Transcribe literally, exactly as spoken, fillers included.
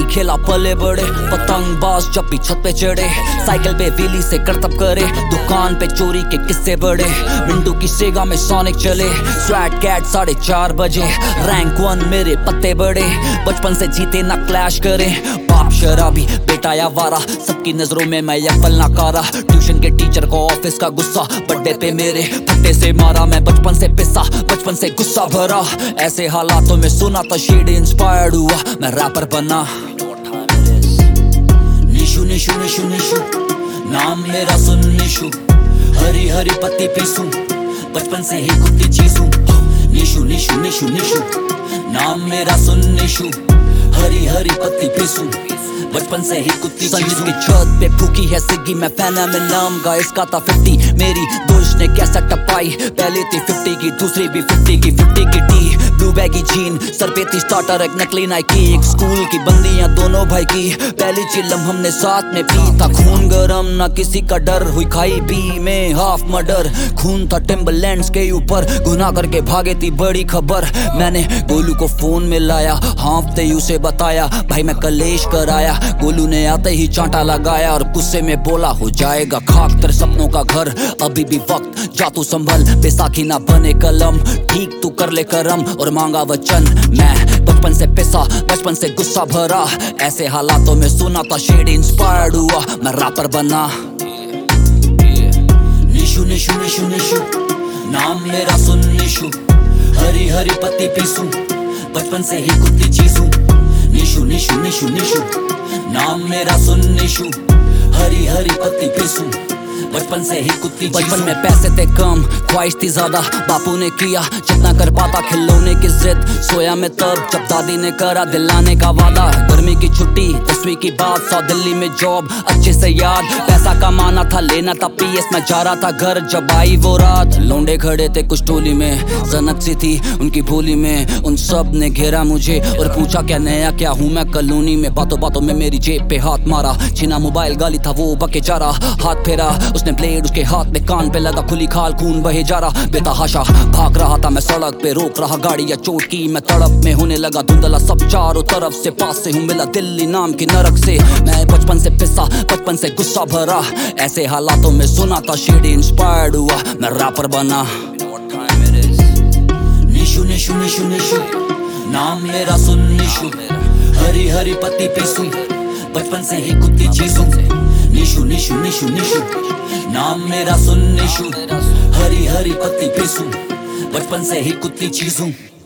खेला पले बड़े, पतंगबाज जब भी छत पे चढ़े, साइकिल पे व्हीली से करतब करे, दुकान पे चोरी के किस्से बड़े, विंडो की सेगा में सोनिक चले, स्वैट कैट साढ़े चार बजे, रैंक वन मेरे पत्ते बड़े, बचपन से जीते ना क्लैश करे, बाप शराबी बेटा या वारा, सबकी नजरों में मैं यफल नाकारा, ट्यूशन के टीचर को ऑफिस का गुस्सा, बर्थडे पे मेरे फट्टे से मारा, मैं बचपन से पिसा, बचपन से गुस्सा भरा, ऐसे हालातों में सुना था शेड इंस्पायर्ड हुआ, मैं रैपर बना। निशु निशु निशु निशु नाम मेरा सुन निशु, हरी हरी पत्ती पीसूं, बचपन से ही कुत्ती चीजूं, निशु निशु निशु निशु नाम मेरा सुन निशु, हरी हरी पत्ती पीसूं, बचपन से ही कुत्ती चीजूं। की छत पे फूकी है सिग्गी, मैं फैना में नाम का इसका था फिफ्टी, मेरी दोस्त ने कैसा टपाई, पहली थी फिफ्टी की, दूसरी भी फिफ्टी की, फिफ्टी की टी, ब्लू बैगी जीन, सर पे थी स्टार्टर, एक नकली नाइकी, एक स्कूल की बंदियां दोनों भाई की, पहली चिल्लम हमने साथ में पी, था खून गरम ना किसी का डर, हुई खाई बी में हाफ मर्डर, खून था टिम्बरलैंड्स के ऊपर, गुनाह करके भागे थी बड़ी खबर, मैंने गोलू को फोन में लाया, हाँफते ही उसे बताया भाई मैं कलेश कराया, गोलू ने आते ही चांटा लगाया और गुस्से में बोला हो जाएगा खाक तेरे सपनों का घर, अभी भी वक्त जा तू संभल, बैसाखी ना बने कलम, ठीक तू कर ले करम और मांगा वचन, मैं बचपन से पिसा, बचपन से गुस्सा भरा, ऐसे हालातों में सुना था शेड इंस्पायर्ड हुआ, मैं रैपर बना। निशु निशु निशु निशु नाम मेरा सुन निशु, हरी हरी पत्ती पीसूं, बचपन से ही कुत्ती चीजूं, निशु निशु निशु निशु नाम मेरा सुन निशु, हरी हरी पत्ती पीसूं, बचपन से ही कुत्ती। बचपन में पैसे थे कम, ख्वाहिश थी ज्यादा, बापू ने किया जितना कर पाता, खिलौने की जिद, सोया मैं तब जब दादी ने करा दिलाने का वादा, गर्मी की छुट्टी दसवीं की बात, सौ दिल्ली में जॉब अच्छे से याद, पैसा कमाना था लेना था पीएस, मैं जा रहा था घर जब आई वो रात, लौंडे खड़े थे कुछ टोली में, सनक सी थी उनकी भोली में, उन सब ने घेरा मुझे और पूछा क्या नया क्या हूँ मैं कॉलोनी में, बातों बातों में मेरी जेब पे हाथ मारा, छीना मोबाइल गाली था वो बके जा रहा, हाथ फेरा उसने ब्लेड उसके हाथ में, कान पे लगा खुली खाल खून बहे जा रहा, बेतहाशा भाग रहा था मैं सड़क पे, रोक रहा गाड़ी या चोट की मैं तड़प में, होने लगा धुंधला सब चारों तरफ से, पास से हूँ मिला दिल्ली नाम की नरक से, मैं बचपन से पिसा, बचपन से गुस्सा भरा, ऐसे हालातों में सुना था शेड इंस्पायर्ड हुआ, मैं रैपर बना। निशु निशु निशु निशु नाम मेरा सुन निशु, हरी हरी पत्ती पीसूं, बचपन से ही कुत्ती चीजूं, निशु निशु निशु निशु नाम मेरा सुन निशु, हरी हरी पत्ती पीसूं, बचपन से ही कुत्ती चीजूं।